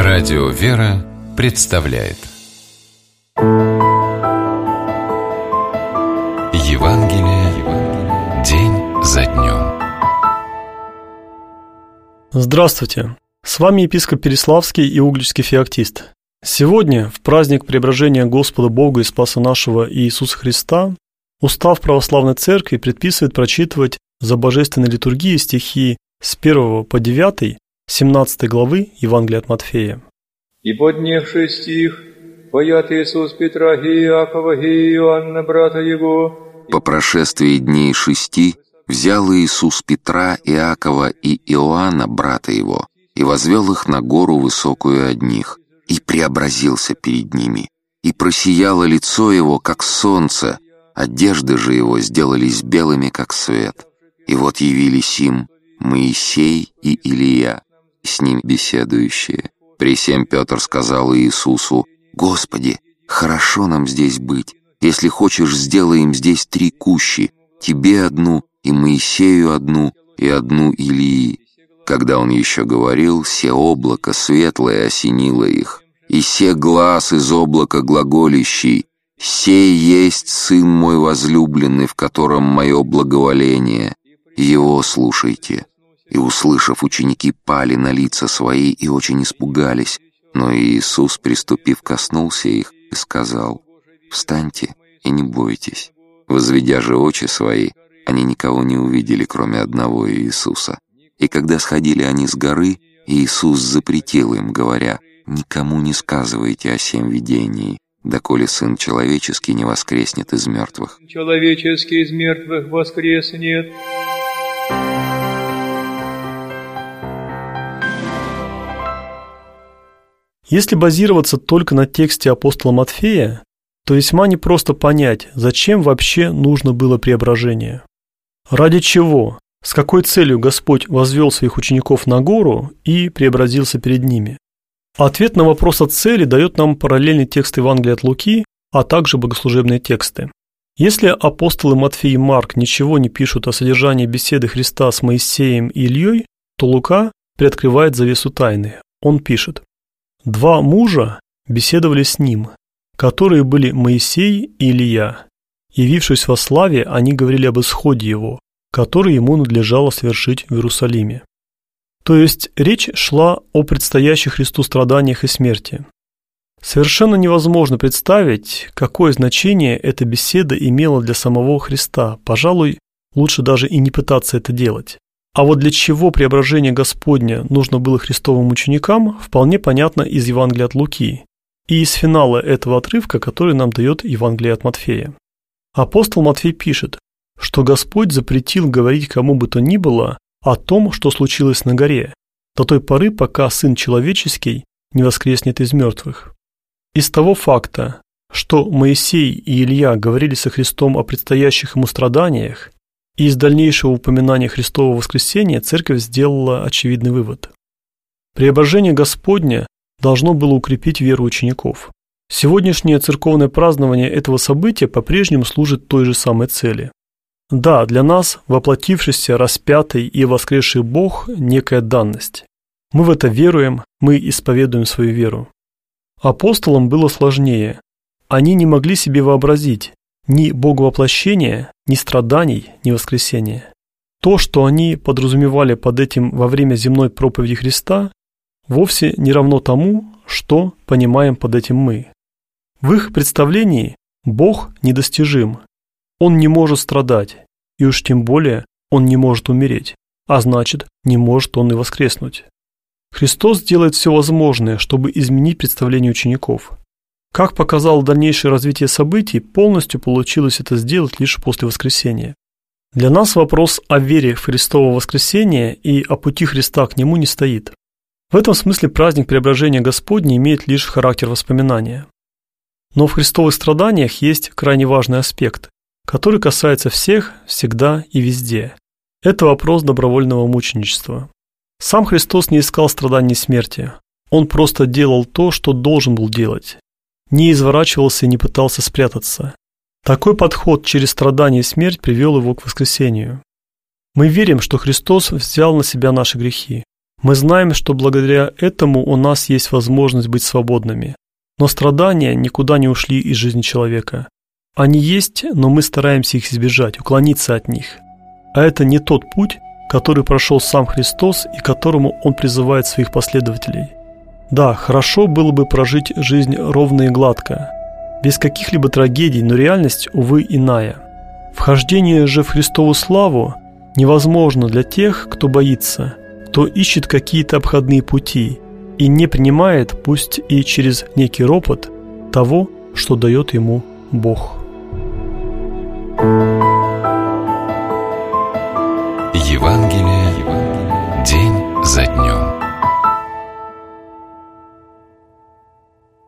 Радио «Вера» представляет Евангелие день за днем. Здравствуйте! С вами епископ Переславский и Угличский феоктист. Сегодня, в праздник преображения Господа Бога и Спаса нашего Иисуса Христа, Устав Православной Церкви предписывает прочитывать за божественной литургией стихи с 1 по 9, 17 главы Евангелия от Матфея. «И поднявший стих, поят Иисус Петра и Иакова и Иоанна, брата его». По прошествии дней 6 взял Иисус Петра, Иакова и Иоанна, брата его, и возвел их на гору высокую одних, и преобразился перед ними, и просияло лицо его, как солнце, одежды же его сделались белыми, как свет. И вот явились им Моисей и Илия, с ним беседующие. Пресем Петр сказал Иисусу: «Господи, хорошо нам здесь быть. Если хочешь, сделаем здесь 3 кущи, тебе одну, и Моисею одну, и одну Илии». Когда он еще говорил, се облако светлое осенило их, и се глас из облака глаголящий: «Сей есть Сын мой возлюбленный, в котором мое благоволение. Его слушайте». И, услышав, ученики пали на лица свои и очень испугались. Но Иисус, приступив, коснулся их и сказал: «Встаньте и не бойтесь». Возведя же очи свои, они никого не увидели, кроме одного Иисуса. И когда сходили они с горы, Иисус запретил им, говоря: «Никому не сказывайте о сем видении, доколе Сын Человеческий не воскреснет из мертвых». Человеческий из мертвых воскреснет. Если базироваться только на тексте апостола Матфея, то весьма непросто понять, зачем вообще нужно было преображение. Ради чего, с какой целью Господь возвел своих учеников на гору и преобразился перед ними? Ответ на вопрос о цели дает нам параллельный текст Евангелия от Луки, а также богослужебные тексты. Если апостолы Матфей и Марк ничего не пишут о содержании беседы Христа с Моисеем и Ильей, то Лука приоткрывает завесу тайны. Он пишет: «Два мужа беседовали с ним, которые были Моисей и Илия. Явившись во славе, они говорили об исходе его, который ему надлежало совершить в Иерусалиме». То есть речь шла о предстоящих Христу страданиях и смерти. Совершенно невозможно представить, какое значение эта беседа имела для самого Христа. Пожалуй, лучше даже и не пытаться это делать. А вот для чего преображение Господня нужно было Христовым ученикам, вполне понятно из Евангелия от Луки и из финала этого отрывка, который нам дает Евангелие от Матфея. Апостол Матфей пишет, что Господь запретил говорить кому бы то ни было о том, что случилось на горе, до той поры, пока Сын Человеческий не воскреснет из мертвых. Из того факта, что Моисей и Илья говорили со Христом о предстоящих ему страданиях, и из дальнейшего упоминания Христового воскресения церковь сделала очевидный вывод. Преображение Господня должно было укрепить веру учеников. Сегодняшнее церковное празднование этого события по-прежнему служит той же самой цели. Да, для нас воплотившийся, распятый и воскресший Бог – некая данность. Мы в это веруем, мы исповедуем свою веру. Апостолам было сложнее. Они не могли себе вообразить ни боговоплощения, ни страданий, ни воскресения. То, что они подразумевали под этим во время земной проповеди Христа, вовсе не равно тому, что понимаем под этим мы. В их представлении Бог недостижим. Он не может страдать, и уж тем более Он не может умереть, а значит, не может Он и воскреснуть. Христос делает все возможное, чтобы изменить представление учеников. Как показало дальнейшее развитие событий, полностью получилось это сделать лишь после воскресения. Для нас вопрос о вере в Христово воскресение и о пути Христа к Нему не стоит. В этом смысле праздник Преображения Господня имеет лишь характер воспоминания. Но в христовых страданиях есть крайне важный аспект, который касается всех, всегда и везде. Это вопрос добровольного мученичества. Сам Христос не искал страданий и смерти. Он просто делал то, что должен был делать. Не изворачивался и не пытался спрятаться. Такой подход через страдания и смерть привел его к воскресению. Мы верим, что Христос взял на себя наши грехи. Мы знаем, что благодаря этому у нас есть возможность быть свободными. Но страдания никуда не ушли из жизни человека. Они есть, но мы стараемся их избежать, уклониться от них. А это не тот путь, который прошел сам Христос и к которому Он призывает своих последователей. Да, хорошо было бы прожить жизнь ровно и гладко, без каких-либо трагедий, но реальность, увы, иная. Вхождение же в Христову славу невозможно для тех, кто боится, кто ищет какие-то обходные пути и не принимает, пусть и через некий ропот, того, что дает ему Бог. Евангелие день за днем.